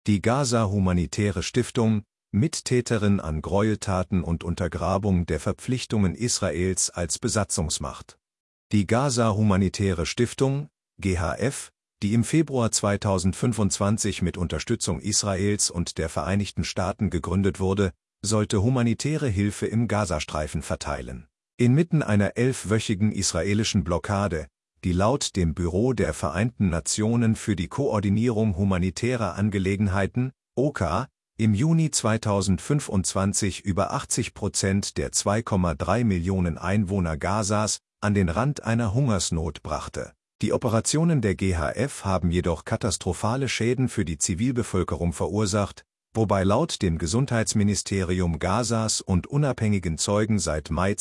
Die Gaza Humanitäre Stiftung, Mittäterin an Gräueltaten und Untergrabung der Verpflichtungen Israels als Besatzungsmacht. Die Gaza Humanitäre Stiftung, GHF, die im Februar 2025 mit Unterstützung Israels und der Vereinigten Staaten gegründet wurde, sollte humanitäre Hilfe im Gazastreifen verteilen. Inmitten einer 11-wöchigen israelischen Blockade, die laut dem Büro der Vereinten Nationen für die Koordinierung humanitärer Angelegenheiten, OCHA, im Juni 2025 über 80% der 2,3 Millionen Einwohner Gazas an den Rand einer Hungersnot brachte. Die Operationen der GHF haben jedoch katastrophale Schäden für die Zivilbevölkerung verursacht, wobei laut dem Gesundheitsministerium Gazas und unabhängigen Zeugen seit Mai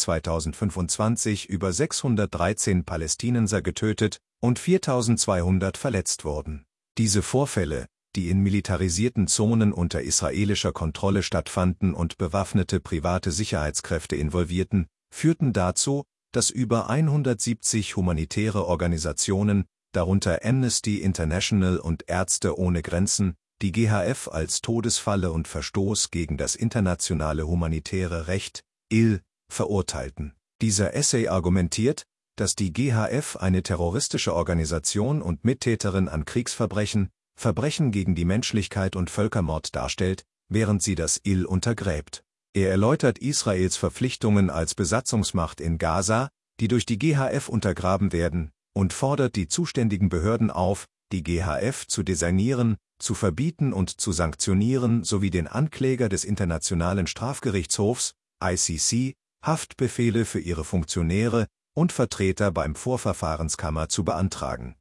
2025 über 613 Palästinenser getötet und 4.200 verletzt wurden. Diese Vorfälle, die in militarisierten Zonen unter israelischer Kontrolle stattfanden und bewaffnete private Sicherheitskräfte involvierten, führten dazu, dass über 170 humanitäre Organisationen, darunter Amnesty International und Ärzte ohne Grenzen, die GHF als Todesfalle und Verstoß gegen das internationale humanitäre Recht, IL, verurteilten. Dieser Essay argumentiert, dass die GHF eine terroristische Organisation und Mittäterin an Kriegsverbrechen, Verbrechen gegen die Menschlichkeit und Völkermord darstellt, während sie das IL untergräbt. Er erläutert Israels Verpflichtungen als Besatzungsmacht in Gaza, die durch die GHF untergraben werden, und fordert die zuständigen Behörden auf, die GHF zu designieren, zu verbieten und zu sanktionieren sowie den Ankläger des Internationalen Strafgerichtshofs, ICC, Haftbefehle für ihre Funktionäre und Vertreter beim Vorverfahrenskammer zu beantragen.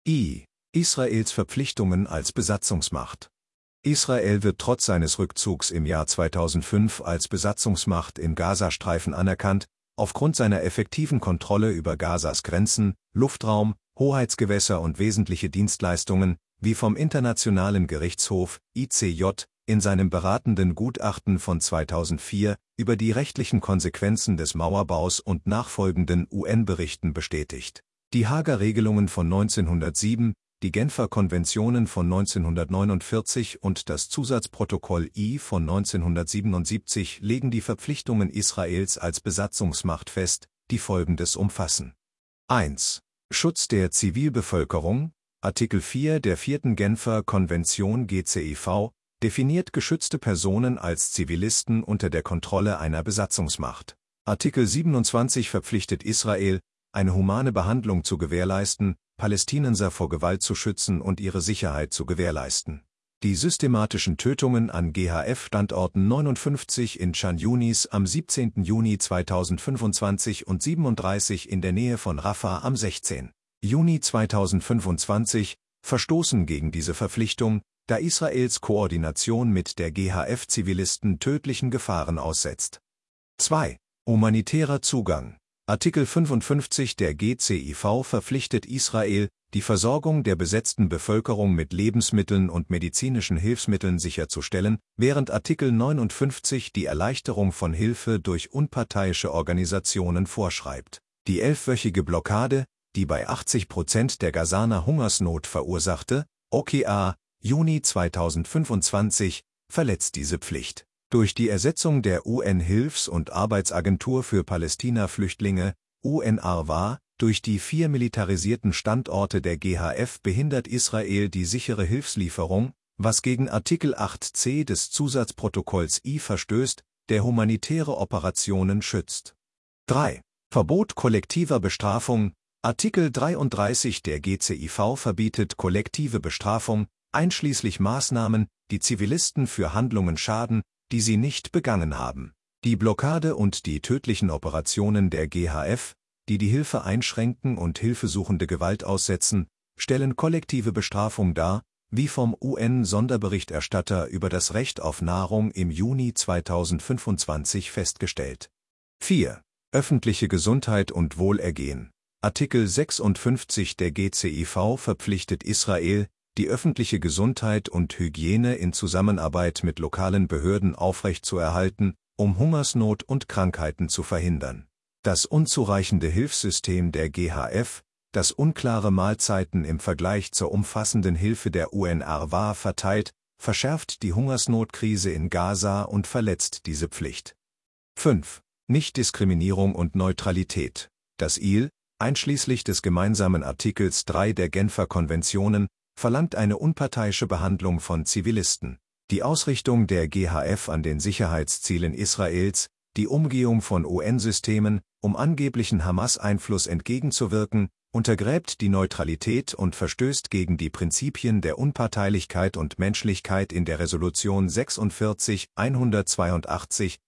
Israels Verpflichtungen als Besatzungsmacht. Israel wird trotz seines Rückzugs im Jahr 2005 als Besatzungsmacht im Gazastreifen anerkannt, aufgrund seiner effektiven Kontrolle über Gazas Grenzen, Luftraum, Hoheitsgewässer und wesentliche Dienstleistungen, wie vom Internationalen Gerichtshof, ICJ, in seinem beratenden Gutachten von 2004 über die rechtlichen Konsequenzen des Mauerbaus und nachfolgenden UN-Berichten bestätigt. Die Haager Regelungen von 1907, die Genfer Konventionen von 1949 und das Zusatzprotokoll I von 1977 legen die Verpflichtungen Israels als Besatzungsmacht fest, die Folgendes umfassen. 1. Schutz der Zivilbevölkerung. Artikel 4 der 4. Genfer Konvention GCIV definiert geschützte Personen als Zivilisten unter der Kontrolle einer Besatzungsmacht. Artikel 27 verpflichtet Israel, eine humane Behandlung zu gewährleisten, Palästinenser vor Gewalt zu schützen und ihre Sicherheit zu gewährleisten. Die systematischen Tötungen an GHF-Standorten 59 in Chan Yunis am 17. Juni 2025 und 37 in der Nähe von Rafah am 16. Juni 2025 verstoßen gegen diese Verpflichtung, da Israels Koordination mit der GHF Zivilisten tödlichen Gefahren aussetzt. 2. Humanitärer Zugang. Artikel 55 der GCIV verpflichtet Israel, die Versorgung der besetzten Bevölkerung mit Lebensmitteln und medizinischen Hilfsmitteln sicherzustellen, während Artikel 59 die Erleichterung von Hilfe durch unparteiische Organisationen vorschreibt. Die 11-wöchige Blockade, die bei 80% der Gazaner Hungersnot verursachte, OCHA, Juni 2025, verletzt diese Pflicht. Durch die Ersetzung der UN-Hilfs- und Arbeitsagentur für Palästina-Flüchtlinge, UNRWA, durch die 4 militarisierten Standorte der GHF behindert Israel die sichere Hilfslieferung, was gegen Artikel 8c des Zusatzprotokolls I verstößt, der humanitäre Operationen schützt. 3. Verbot kollektiver Bestrafung. Artikel 33 der GCIV verbietet kollektive Bestrafung, einschließlich Maßnahmen, die Zivilisten für Handlungen schaden, die sie nicht begangen haben. Die Blockade und die tödlichen Operationen der GHF, die die Hilfe einschränken und hilfesuchende Gewalt aussetzen, stellen kollektive Bestrafung dar, wie vom UN-Sonderberichterstatter über das Recht auf Nahrung im Juni 2025 festgestellt. 4. Öffentliche Gesundheit und Wohlergehen. Artikel 56 der GCIV verpflichtet Israel, die öffentliche Gesundheit und Hygiene in Zusammenarbeit mit lokalen Behörden aufrechtzuerhalten, um Hungersnot und Krankheiten zu verhindern. Das unzureichende Hilfssystem der GHF, das unklare Mahlzeiten im Vergleich zur umfassenden Hilfe der UNRWA verteilt, verschärft die Hungersnotkrise in Gaza und verletzt diese Pflicht. 5. Nichtdiskriminierung und Neutralität. Das IL, einschließlich des gemeinsamen Artikels 3 der Genfer Konventionen, verlangt eine unparteiische Behandlung von Zivilisten. Die Ausrichtung der GHF an den Sicherheitszielen Israels, die Umgehung von UN-Systemen, um angeblichen Hamas-Einfluss entgegenzuwirken, untergräbt die Neutralität und verstößt gegen die Prinzipien der Unparteilichkeit und Menschlichkeit in der Resolution 46/182,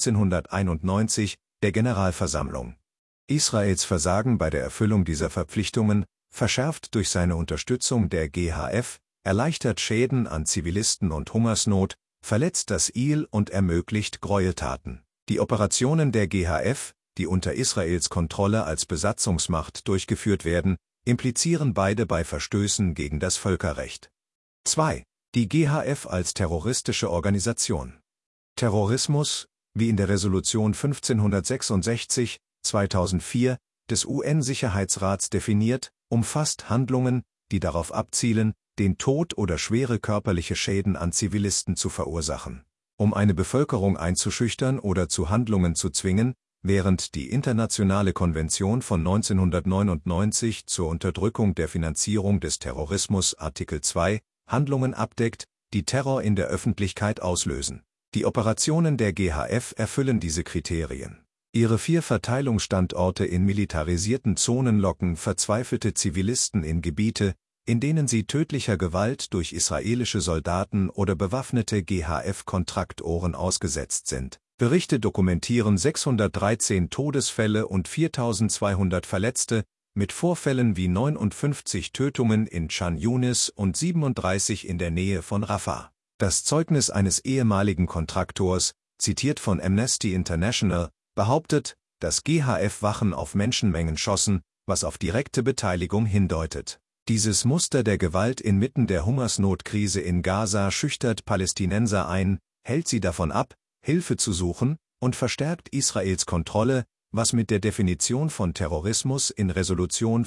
1991, der Generalversammlung. Israels Versagen bei der Erfüllung dieser Verpflichtungen, verschärft durch seine Unterstützung der GHF, erleichtert Schäden an Zivilisten und Hungersnot, verletzt das IL und ermöglicht Gräueltaten. Die Operationen der GHF, die unter Israels Kontrolle als Besatzungsmacht durchgeführt werden, implizieren beide bei Verstößen gegen das Völkerrecht. 2. Die GHF als terroristische Organisation. Terrorismus, wie in der Resolution 1566, 2004, des UN-Sicherheitsrats definiert, umfasst Handlungen, die darauf abzielen, den Tod oder schwere körperliche Schäden an Zivilisten zu verursachen, um eine Bevölkerung einzuschüchtern oder zu Handlungen zu zwingen, während die Internationale Konvention von 1999 zur Unterdrückung der Finanzierung des Terrorismus Artikel 2 Handlungen abdeckt, die Terror in der Öffentlichkeit auslösen. Die Operationen der GHF erfüllen diese Kriterien. Ihre 4 Verteilungsstandorte in militarisierten Zonen locken verzweifelte Zivilisten in Gebiete, in denen sie tödlicher Gewalt durch israelische Soldaten oder bewaffnete GHF-Kontraktoren ausgesetzt sind. Berichte dokumentieren 613 Todesfälle und 4.200 Verletzte, mit Vorfällen wie 59 Tötungen in Chan Yunis und 37 in der Nähe von Rafah. Das Zeugnis eines ehemaligen Kontraktors, zitiert von Amnesty International, behauptet, dass GHF-Wachen auf Menschenmengen schossen, was auf direkte Beteiligung hindeutet. Dieses Muster der Gewalt inmitten der Hungersnotkrise in Gaza schüchtert Palästinenser ein, hält sie davon ab, Hilfe zu suchen, und verstärkt Israels Kontrolle, was mit der Definition von Terrorismus in Resolution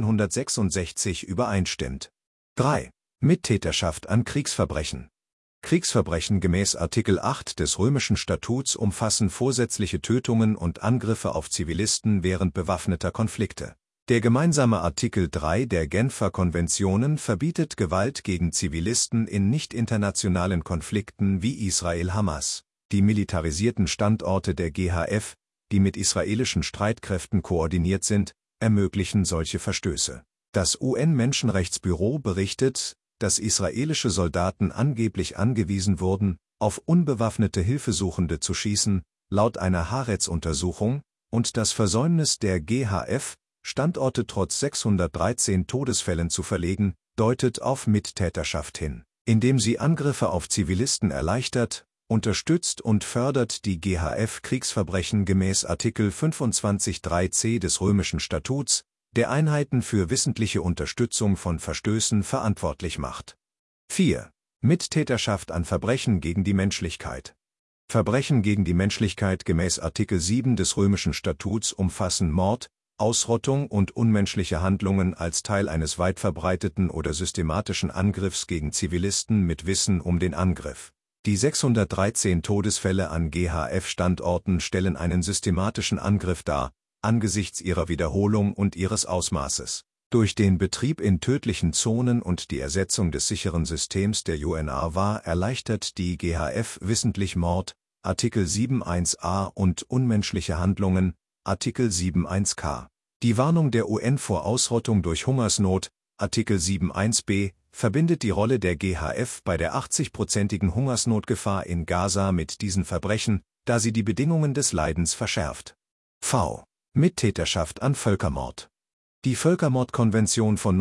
1566 übereinstimmt. 3. Mittäterschaft an Kriegsverbrechen. Kriegsverbrechen gemäß Artikel 8 des Römischen Statuts umfassen vorsätzliche Tötungen und Angriffe auf Zivilisten während bewaffneter Konflikte. Der gemeinsame Artikel 3 der Genfer Konventionen verbietet Gewalt gegen Zivilisten in nicht-internationalen Konflikten wie Israel-Hamas. Die militarisierten Standorte der GHF, die mit israelischen Streitkräften koordiniert sind, ermöglichen solche Verstöße. Das UN-Menschenrechtsbüro berichtet, dass israelische Soldaten angeblich angewiesen wurden, auf unbewaffnete Hilfesuchende zu schießen, laut einer Haaretz-Untersuchung, und das Versäumnis der GHF, Standorte trotz 613 Todesfällen zu verlegen, deutet auf Mittäterschaft hin. Indem sie Angriffe auf Zivilisten erleichtert, unterstützt und fördert die GHF Kriegsverbrechen gemäß Artikel 25.3c des Römischen Statuts, der Einheiten für wissentliche Unterstützung von Verstößen verantwortlich macht. 4. Mittäterschaft an Verbrechen gegen die Menschlichkeit. Verbrechen gegen die Menschlichkeit gemäß Artikel 7 des Römischen Statuts umfassen Mord, Ausrottung und unmenschliche Handlungen als Teil eines weit verbreiteten oder systematischen Angriffs gegen Zivilisten mit Wissen um den Angriff. Die 613 Todesfälle an GHF-Standorten stellen einen systematischen Angriff dar, angesichts ihrer Wiederholung und ihres Ausmaßes. Durch den Betrieb in tödlichen Zonen und die Ersetzung des sicheren Systems der UNRWA erleichtert die GHF wissentlich Mord, Artikel 7.1a und unmenschliche Handlungen, Artikel 7.1k. Die Warnung der UN vor Ausrottung durch Hungersnot, Artikel 7.1b, verbindet die Rolle der GHF bei der 80-prozentigen Hungersnotgefahr in Gaza mit diesen Verbrechen, da sie die Bedingungen des Leidens verschärft. V. Mittäterschaft an Völkermord. Die Völkermordkonvention von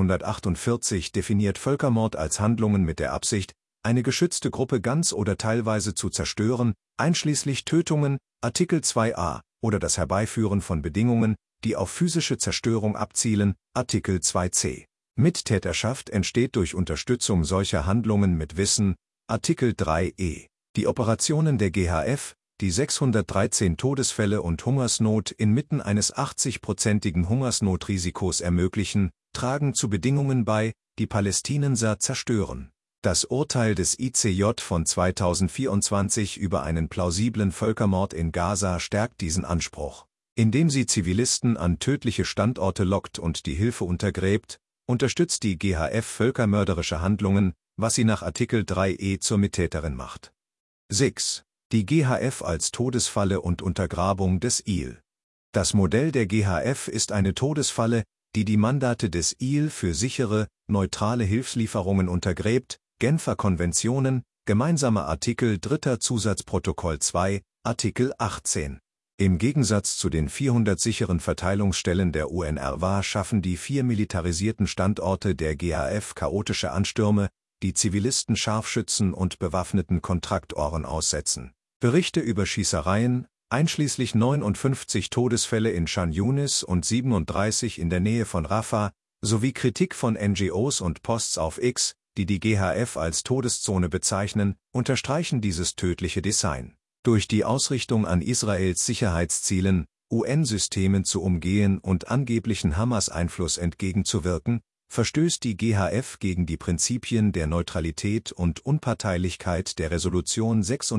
1948 definiert Völkermord als Handlungen mit der Absicht, eine geschützte Gruppe ganz oder teilweise zu zerstören, einschließlich Tötungen, Artikel 2a, oder das Herbeiführen von Bedingungen, die auf physische Zerstörung abzielen, Artikel 2c. Mittäterschaft entsteht durch Unterstützung solcher Handlungen mit Wissen, Artikel 3e. Die Operationen der GHF, die 613 Todesfälle und Hungersnot inmitten eines 80-prozentigen Hungersnotrisikos ermöglichen, tragen zu Bedingungen bei, die Palästinenser zerstören. Das Urteil des ICJ von 2024 über einen plausiblen Völkermord in Gaza stärkt diesen Anspruch. Indem sie Zivilisten an tödliche Standorte lockt und die Hilfe untergräbt, unterstützt die GHF völkermörderische Handlungen, was sie nach Artikel 3e zur Mittäterin macht. 6. Die GHF als Todesfalle und Untergrabung des IL. Das Modell der GHF ist eine Todesfalle, die die Mandate des IL für sichere, neutrale Hilfslieferungen untergräbt, Genfer Konventionen, gemeinsamer Artikel 3. Zusatzprotokoll 2, Artikel 18. Im Gegensatz zu den 400 sicheren Verteilungsstellen der UNRWA schaffen die 4 militarisierten Standorte der GHF chaotische Anstürme, die Zivilisten Scharfschützen und bewaffneten Kontraktoren aussetzen. Berichte über Schießereien, einschließlich 59 Todesfälle in Chan Yunis und 37 in der Nähe von Rafah, sowie Kritik von NGOs und Posts auf X, die die GHF als Todeszone bezeichnen, unterstreichen dieses tödliche Design. Durch die Ausrichtung an Israels Sicherheitszielen, UN-Systemen zu umgehen und angeblichen Hamas-Einfluss entgegenzuwirken, verstößt die GHF gegen die Prinzipien der Neutralität und Unparteilichkeit der Resolution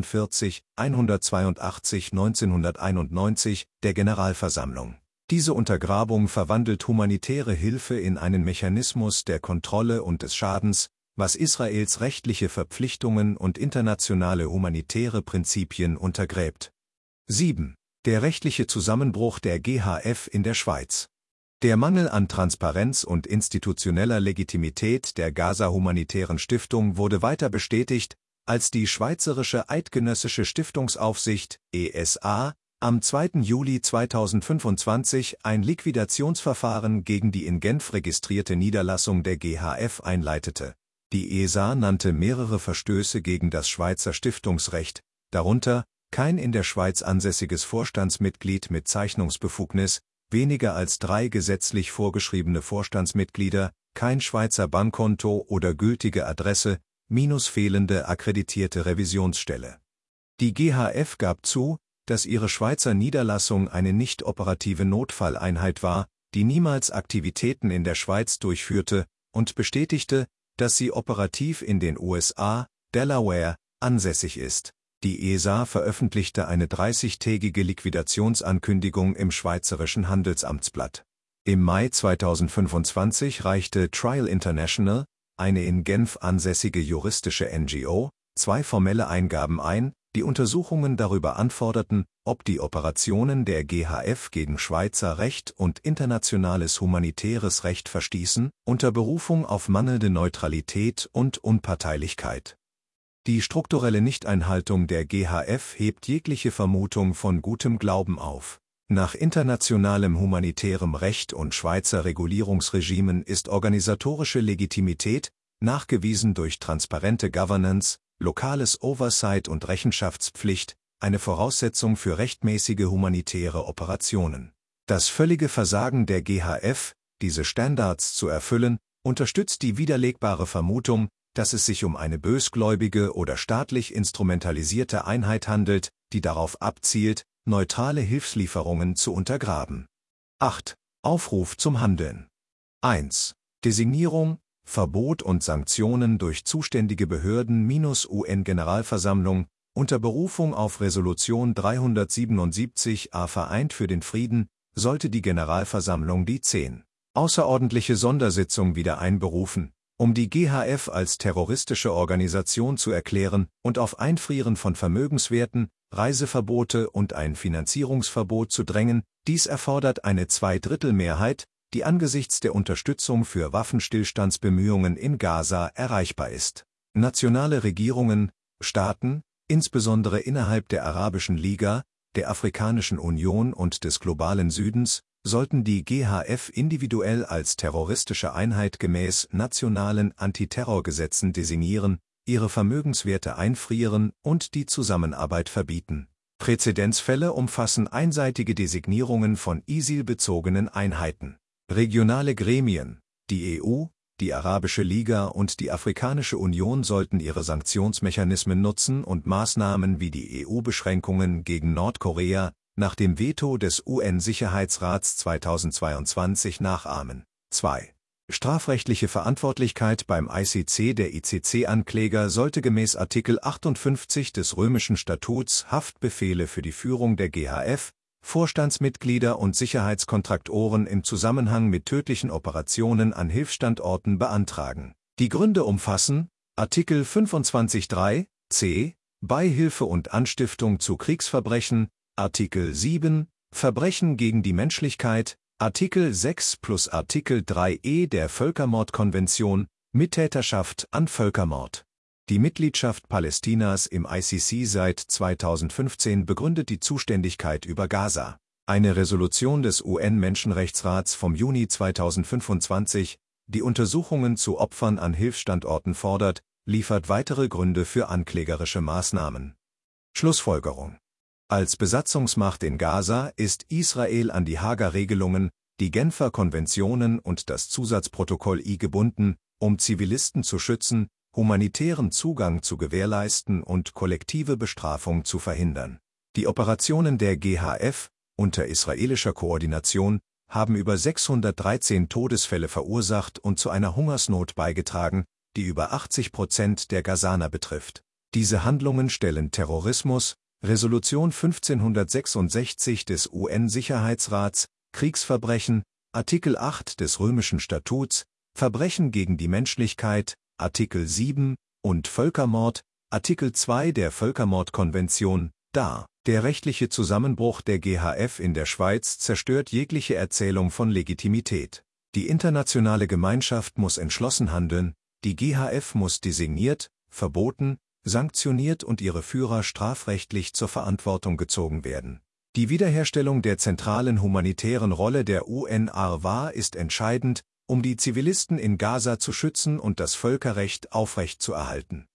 46/182/1991 der Generalversammlung. Diese Untergrabung verwandelt humanitäre Hilfe in einen Mechanismus der Kontrolle und des Schadens, was Israels rechtliche Verpflichtungen und internationale humanitäre Prinzipien untergräbt. 7. Der rechtliche Zusammenbruch der GHF in der Schweiz. Der Mangel an Transparenz und institutioneller Legitimität der Gaza Humanitären Stiftung wurde weiter bestätigt, als die Schweizerische Eidgenössische Stiftungsaufsicht (ESA) am 2. Juli 2025 ein Liquidationsverfahren gegen die in Genf registrierte Niederlassung der GHF einleitete. Die ESA nannte mehrere Verstöße gegen das Schweizer Stiftungsrecht, darunter kein in der Schweiz ansässiges Vorstandsmitglied mit Zeichnungsbefugnis, weniger als 3 gesetzlich vorgeschriebene Vorstandsmitglieder, kein Schweizer Bankkonto oder gültige Adresse, minus fehlende akkreditierte Revisionsstelle. Die GHF gab zu, dass ihre Schweizer Niederlassung eine nicht operative Notfalleinheit war, die niemals Aktivitäten in der Schweiz durchführte, und bestätigte, dass sie operativ in den USA, Delaware, ansässig ist. Die ESA veröffentlichte eine 30-tägige Liquidationsankündigung im Schweizerischen Handelsamtsblatt. Im Mai 2025 reichte Trial International, eine in Genf ansässige juristische NGO, 2 formelle Eingaben ein, die Untersuchungen darüber anforderten, ob die Operationen der GHF gegen Schweizer Recht und internationales humanitäres Recht verstießen, unter Berufung auf mangelnde Neutralität und Unparteilichkeit. Die strukturelle Nichteinhaltung der GHF hebt jegliche Vermutung von gutem Glauben auf. Nach internationalem humanitärem Recht und Schweizer Regulierungsregimen ist organisatorische Legitimität, nachgewiesen durch transparente Governance, lokales Oversight und Rechenschaftspflicht, eine Voraussetzung für rechtmäßige humanitäre Operationen. Das völlige Versagen der GHF, diese Standards zu erfüllen, unterstützt die widerlegbare Vermutung, dass es sich um eine bösgläubige oder staatlich instrumentalisierte Einheit handelt, die darauf abzielt, neutrale Hilfslieferungen zu untergraben. 8. Aufruf zum Handeln. 1. Designierung, Verbot und Sanktionen durch zuständige Behörden - UN-Generalversammlung, unter Berufung auf Resolution 377a Vereint für den Frieden, sollte die Generalversammlung die 10. außerordentliche Sondersitzung wieder einberufen, um die GHF als terroristische Organisation zu erklären und auf Einfrieren von Vermögenswerten, Reiseverbote und ein Finanzierungsverbot zu drängen. Dies erfordert eine Zweidrittelmehrheit, die angesichts der Unterstützung für Waffenstillstandsbemühungen in Gaza erreichbar ist. Nationale Regierungen, Staaten, insbesondere innerhalb der Arabischen Liga, der Afrikanischen Union und des globalen Südens, sollten die GHF individuell als terroristische Einheit gemäß nationalen Antiterrorgesetzen designieren, ihre Vermögenswerte einfrieren und die Zusammenarbeit verbieten. Präzedenzfälle umfassen einseitige Designierungen von ISIL-bezogenen Einheiten. Regionale Gremien, die EU, die Arabische Liga und die Afrikanische Union sollten ihre Sanktionsmechanismen nutzen und Maßnahmen wie die EU-Beschränkungen gegen Nordkorea nach dem Veto des UN-Sicherheitsrats 2022 nachahmen. 2. Strafrechtliche Verantwortlichkeit beim ICC. Der ICC-Ankläger sollte gemäß Artikel 58 des Römischen Statuts Haftbefehle für die Führung der GHF, Vorstandsmitglieder und Sicherheitskontraktoren im Zusammenhang mit tödlichen Operationen an Hilfsstandorten beantragen. Die Gründe umfassen Artikel 25.3 c. Beihilfe und Anstiftung zu Kriegsverbrechen, Artikel 7 Verbrechen gegen die Menschlichkeit, Artikel 6 plus Artikel 3e der Völkermordkonvention, Mittäterschaft an Völkermord. Die Mitgliedschaft Palästinas im ICC seit 2015 begründet die Zuständigkeit über Gaza. Eine Resolution des UN-Menschenrechtsrats vom Juni 2025, die Untersuchungen zu Opfern an Hilfsstandorten fordert, liefert weitere Gründe für anklägerische Maßnahmen. Schlussfolgerung: Als Besatzungsmacht in Gaza ist Israel an die Haager Regelungen, die Genfer Konventionen und das Zusatzprotokoll I gebunden, um Zivilisten zu schützen, humanitären Zugang zu gewährleisten und kollektive Bestrafung zu verhindern. Die Operationen der GHF, unter israelischer Koordination, haben über 613 Todesfälle verursacht und zu einer Hungersnot beigetragen, die über 80% der Gazaner betrifft. Diese Handlungen stellen Terrorismus, Resolution 1566 des UN-Sicherheitsrats, Kriegsverbrechen, Artikel 8 des Römischen Statuts, Verbrechen gegen die Menschlichkeit, Artikel 7 und Völkermord, Artikel 2 der Völkermordkonvention, dar. Der rechtliche Zusammenbruch der GHF in der Schweiz zerstört jegliche Erzählung von Legitimität. Die internationale Gemeinschaft muss entschlossen handeln, die GHF muss designiert, verboten, sanktioniert und ihre Führer strafrechtlich zur Verantwortung gezogen werden. Die Wiederherstellung der zentralen humanitären Rolle der UNRWA ist entscheidend, um die Zivilisten in Gaza zu schützen und das Völkerrecht aufrechtzuerhalten.